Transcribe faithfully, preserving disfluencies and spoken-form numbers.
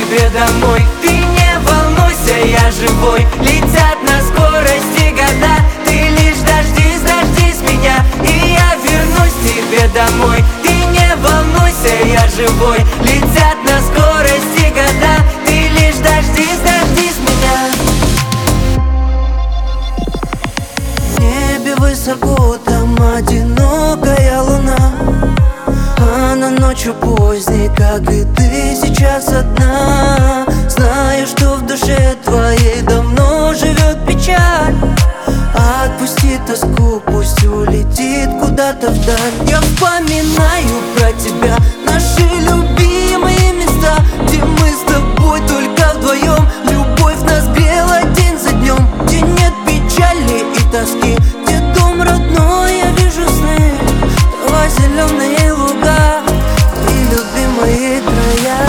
тебе домой. Ты не волнуйся, я живой. Летят на скорости года. Ты лишь дождись, дождись меня, и я вернусь к тебе домой. Ты не волнуйся, я живой. Летят на скорости года. Ты лишь дождись, дождись меня. В небе высоко, там одинокая луна. Она ночью поздней, как и ты сейчас одна. Знаю, что в душе твоей давно живет печаль. Отпусти тоску, пусть улетит куда-то вдаль. Я вспоминаю про тебя наши любимые места, где мы с тобой только вдвоем. Любовь нас грела день за днем, где нет печали и тоски, где дом родной, я вижу сны. Трава, зеленые луга и любимые края.